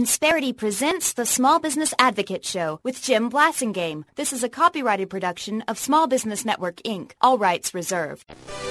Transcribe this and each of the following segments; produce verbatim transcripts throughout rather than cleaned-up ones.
Insperity presents the Small Business Advocate Show with Jim Blasingame. This is a copyrighted production of Small Business Network, Incorporated. All rights reserved.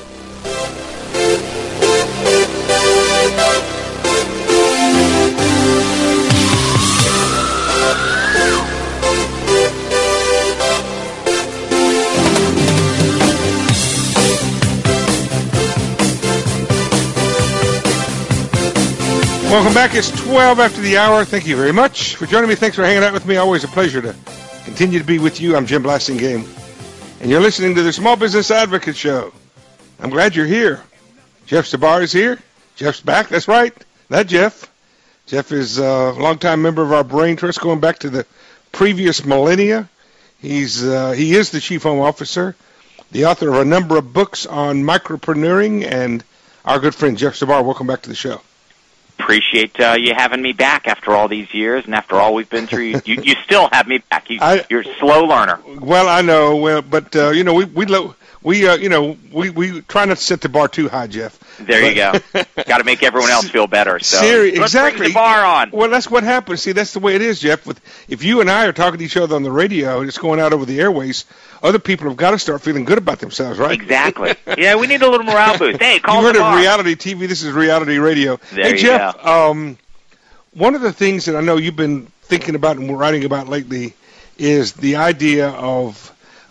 Welcome back. It's twelve after the hour. Thank you very much for joining me. Thanks for hanging out with me. Always a pleasure to continue to be with you. I'm Jim Blasingame, and you're listening to the Small Business Advocate Show. I'm glad you're here. Jeff Zabar is here. Jeff's back. That's right. That Jeff. Jeff is a longtime member of our Brain Trust going back to the previous millennia. He's uh, he is the Chief Home Officer, the author of a number of books on micropreneuring, and our good friend Jeff Zabar. Welcome back to the show. Appreciate uh, you having me back after all these years, and after all we've been through. You, you, you still have me back. You, I, you're a slow learner. Well, I know. Well, but uh, you know, we we lo- we uh, you know we, we try not to set the bar too high, Jeff. There but, you go. Got to make everyone else feel better. So Seri- let's exactly. bring the bar on. Well, that's what happens. See, that's the way it is, Jeff. With if you and I are talking to each other on the radio and it's going out over the airways, other people have got to start feeling good about themselves, right? Exactly. Yeah, we need a little morale boost. Hey, call you heard the of bar. reality T V. This is reality radio. There hey, you Jeff. go. Um, one of the things that I know you've been thinking about and writing about lately is the idea of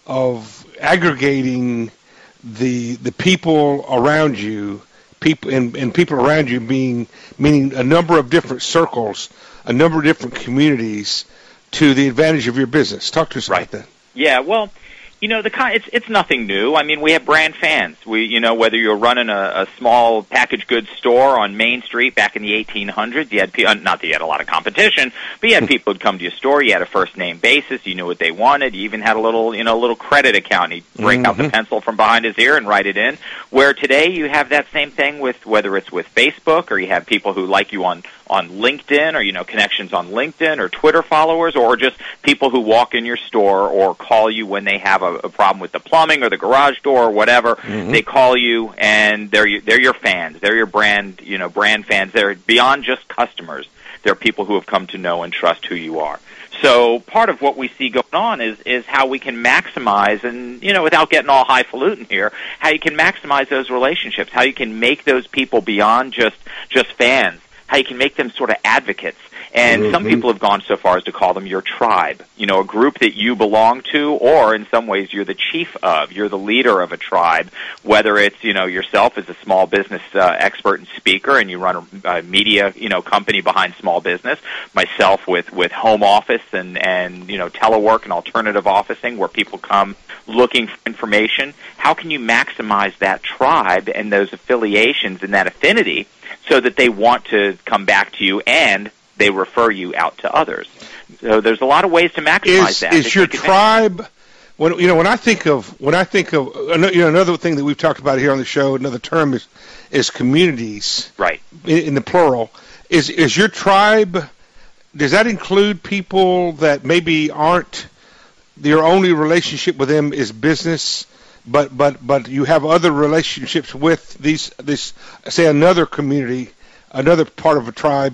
of aggregating the the people around you, people and, and people around you being meaning a number of different circles, a number of different communities, to the advantage of your business. Talk to us right. about that. Yeah, well, you know, the it's it's nothing new. I mean, we have brand fans. We, you know, whether you're running a, a small packaged goods store on Main Street back in the eighteen hundreds, you had not that you had a lot of competition, but you had people who'd come to your store. You had a first name basis. You knew what they wanted. You even had a little, you know, a little credit account. He'd break mm-hmm. out the pencil from behind his ear and write it in. Where today you have that same thing with whether it's with Facebook or you have people who like you on on LinkedIn, or, you know, connections on LinkedIn, or Twitter followers, or just people who walk in your store or call you when they have a, a problem with the plumbing or the garage door or whatever. Mm-hmm. They call you, and they're your, they're your fans. They're your brand, you know, brand fans. They're beyond just customers. They're people who have come to know and trust who you are. So part of what we see going on is is how we can maximize, and, you know, without getting all highfalutin here, how you can maximize those relationships, how you can make those people beyond just just fans, how you can make them sort of advocates. And mm-hmm. some people have gone so far as to call them your tribe, you know, a group that you belong to, or in some ways you're the chief of, you're the leader of a tribe, whether it's, you know, yourself as a small business uh, expert and speaker, and you run a, a media, you know, company behind small business, myself with, with home office and, and, you know, telework and alternative officing where people come looking for information. How can you maximize that tribe and those affiliations and that affinity so that they want to come back to you and they refer you out to others? So there's a lot of ways to maximize is, that. Is your tribe, when you know, when I think of when I think of you know, another thing that we've talked about here on the show, another term is is communities, right? In, in the plural, is is your tribe? Does that include people that maybe aren't your only relationship with them is business, but but but you have other relationships with these this say another community, another part of a tribe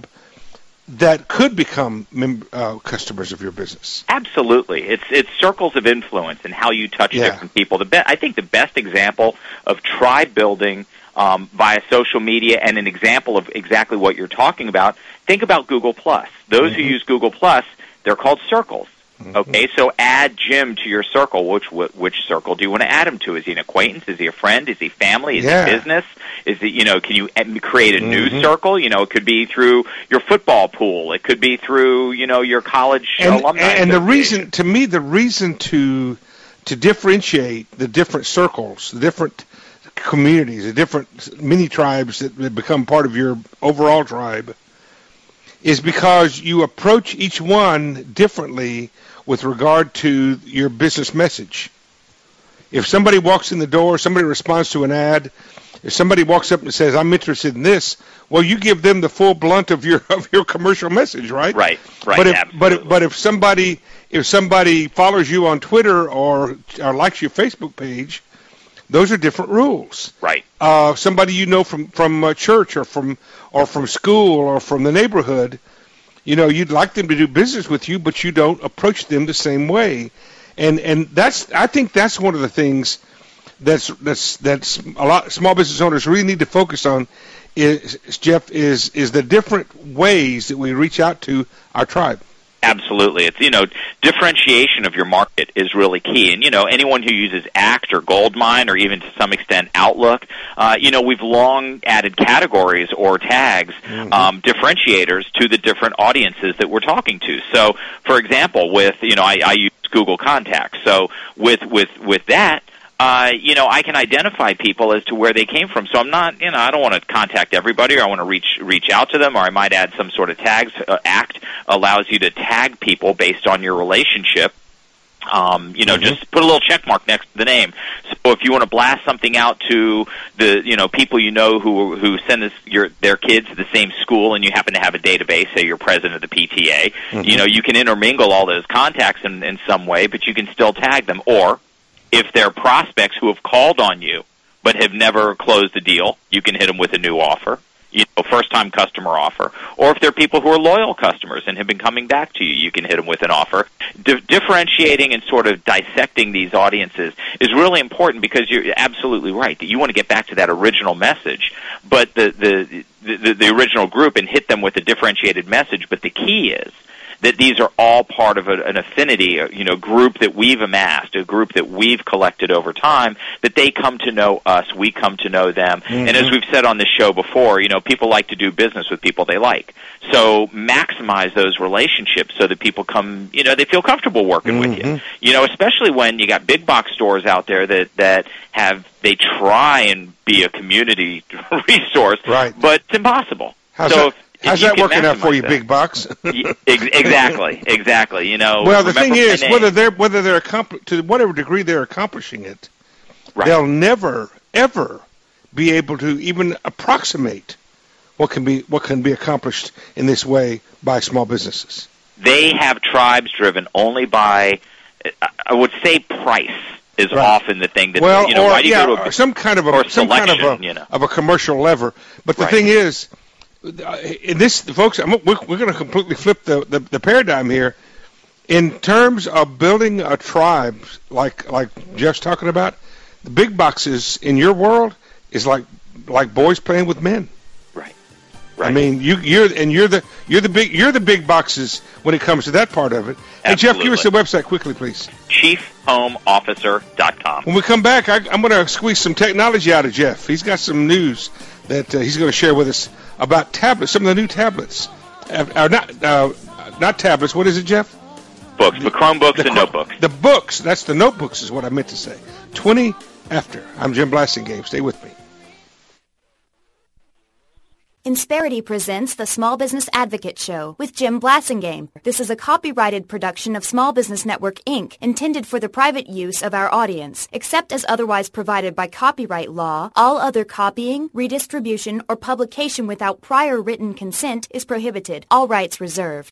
that could become mem- uh, customers of your business? Absolutely. It's it's circles of influence and how you touch yeah. different people. The be- I think the best example of tribe building um, via social media, and an example of exactly what you're talking about, think about Google Plus. Those mm-hmm. who use Google Plus, they're called circles. Okay, so add Jim to your circle. Which which circle do you want to add him to? Is he an acquaintance? Is he a friend? Is he family? Is yeah. he business? Is he, you know, can you create a mm-hmm. new circle? You know, it could be through your football pool. It could be through, you know, your college and, alumni. And the reason, to me, the reason to to differentiate the different circles, the different communities, the different mini tribes that become part of your overall tribe, is because you approach each one differently with regard to your business message. If somebody walks in the door, somebody responds to an ad, if somebody walks up and says, "I'm interested in this," well, you give them the full blunt of your of your commercial message, right? Right, right. But if absolutely. but if, but if somebody if somebody follows you on Twitter or or likes your Facebook page, those are different rules. Right. Uh, somebody you know from from uh, church or from or from school or from the neighborhood, you know, you'd like them to do business with you, but you don't approach them the same way. And and that's I think that's one of the things that's that's that's a lot small business owners really need to focus on is, Jeff, is is the different ways that we reach out to our tribe. Absolutely. It's, you know, differentiation of your market is really key. And, you know, anyone who uses Act or Goldmine or even to some extent Outlook, uh, you know, we've long added categories or tags, mm-hmm. um, differentiators to the different audiences that we're talking to. So, for example, with, you know, I, I use Google Contacts. So with, with, with that, Uh, you know, I can identify people as to where they came from. So I'm not, you know, I don't want to contact everybody, or I want to reach reach out to them, or I might add some sort of tags. Uh, Act allows you to tag people based on your relationship. Um, you know, mm-hmm. just put a little check mark next to the name. So if you want to blast something out to the, you know, people you know who who send this, your their kids to the same school, and you happen to have a database, say you're president of the P T A, mm-hmm. you know, you can intermingle all those contacts in, in some way, but you can still tag them. Or if they're prospects who have called on you but have never closed a deal, you can hit them with a new offer, you know, first-time customer offer. Or if they're people who are loyal customers and have been coming back to you, you can hit them with an offer. Di- differentiating and sort of dissecting these audiences is really important, because you're absolutely right that you want to get back to that original message, but the the the, the original group, and hit them with a differentiated message. But the key is that these are all part of a, an affinity, you know, group that we've amassed, a group that we've collected over time, that they come to know us, we come to know them. Mm-hmm. And as we've said on this show before, you know, people like to do business with people they like. So maximize those relationships so that people come, you know, they feel comfortable working mm-hmm. with you. You know, especially when you got big box stores out there that, that have, they try and be a community resource, right. but it's impossible. How's so that? How's that working out for you, that. Big box? Exactly, exactly. You know. Well, the thing is, whether they're whether they're accompli- to whatever degree they're accomplishing it, right. they'll never ever be able to even approximate what can be what can be accomplished in this way by small businesses. They have tribes driven only by, I would say, price is right. often the thing that well, you know. Or, why do you yeah, go to a, some kind of a some kind of a you know. of a commercial lever? But the right. thing is. In this, folks, I'm, we're, we're going to completely flip the, the, the paradigm here. In terms of building a tribe, like like Jeff's talking about, the big boxes in your world is like like boys playing with men. Right. Right. I mean, you you're and you're the you're the big you're the big boxes when it comes to that part of it. Absolutely. Hey, Jeff, give us the website quickly, please. chief home officer dot com. When we come back, I, I'm going to squeeze some technology out of Jeff. He's got some news that uh, he's going to share with us about tablets, some of the new tablets. Uh, uh, not uh, not tablets, what is it, Jeff? Books, the Chromebooks the, and notebooks. The books, that's the notebooks is what I meant to say. twenty after. I'm Jim Blasingame. Stay with me. Insperity presents the Small Business Advocate Show with Jim Blasingame. This is a copyrighted production of Small Business Network, Incorporated, intended for the private use of our audience. Except as otherwise provided by copyright law, all other copying, redistribution, or publication without prior written consent is prohibited. All rights reserved.